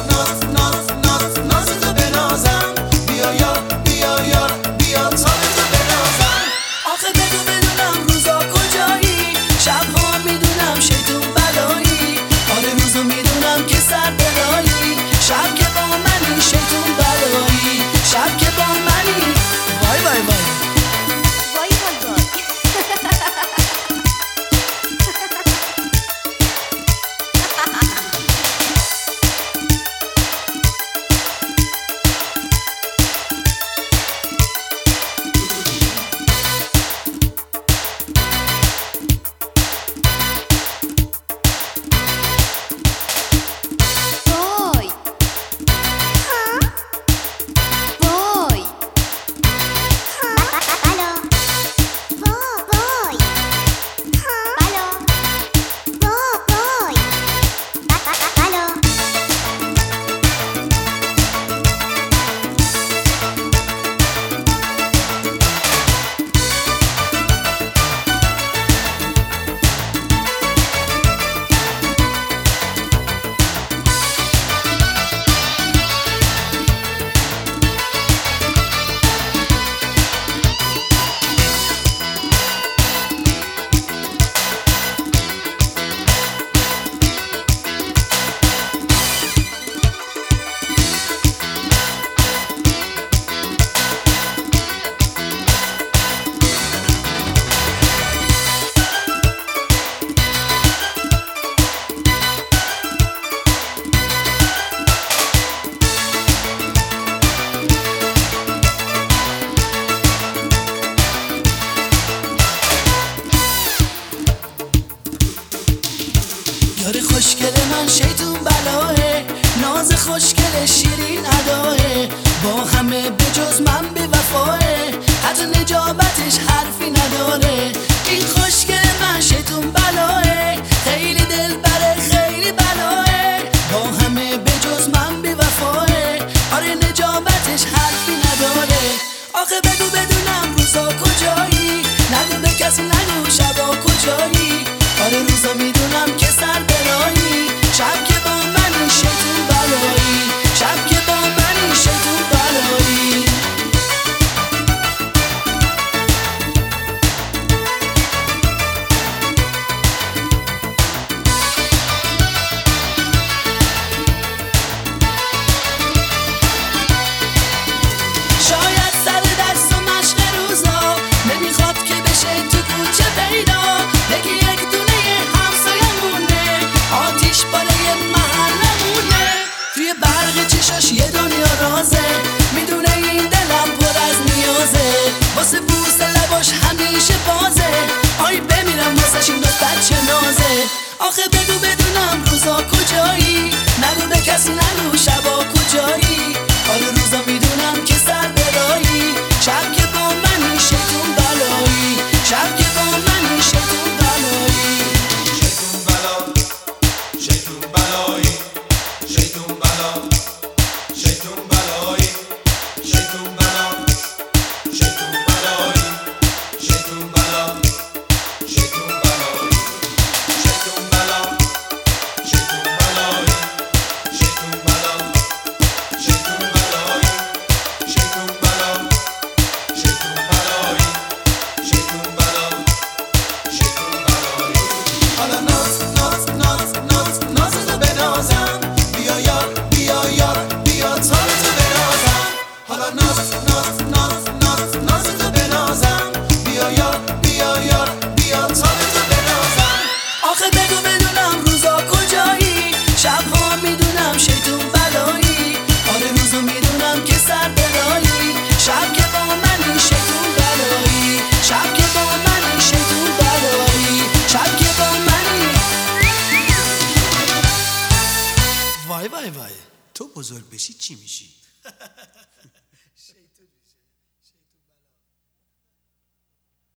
یار خوشگل من شیطون بلاه، ناز خوشگل شیرین اداه، با همه به جز من بی وفاه، حتی نجابتش حرفی نداره. این خوشگل من شیطون بلاه، خیلی دلبره خیلی بلاه، با همه به جز من بی وفاه، آره نجابتش حرفی نداره. آخه بگو بدونم روزا کجایی، نگو به کسی نگو شبا کجایی، آره روزا میدونم که سر برایی، شب که با منی شیطون بلایی، شب که با منی شیطون بلایی. شاید سر دست و مشق روزا نمیخواد که بشه تو کوچه پیدا، بگی یک دونه همسایمونه، آتیش بالای محلمونه، توی برق چشاش یه دنیا رازه، میدونه این دلم پر از نیازه، واسه بوس لباش همیشه بازه، آی بمیرم واسش این دختر چه نازه. آخه بگو بدونم روزا کجایی، نگو به کسی نگو شبا کجایی، آره روزا میدونم که سر برایی، شب که با منی شیطون بلایی، شب که با منی شیطون بلایی. شیطون بلا، شیطون بلایی، شیطون بلا، شیطون بلایی، شیطون بلا، شیطون بلایی، شیطون بلا، شیطون بلایی، شیطون بلا، شیطون بلایی، شیطون بلا، شیطون بلایی، شیطون بلا، شیطون بلایی، شیطون بلا، شیطون بلایی. حالا نازتو بنازم، بیا یار بیا یار بیا تارتو بنازم، حالا نازتو بنازم، بیا یار بیا یار بیا تارتو بنازم. آخه بگو بدونم روزا کجایی، شبها میدونم شیطون بلایی، آره روزا میدونم که سر برایی، شب که با منی شیطون بلایی، شب که با منی شیطون بلایی، شب که با منی. وای وای وای، تو بزرگ بشی چی میشی؟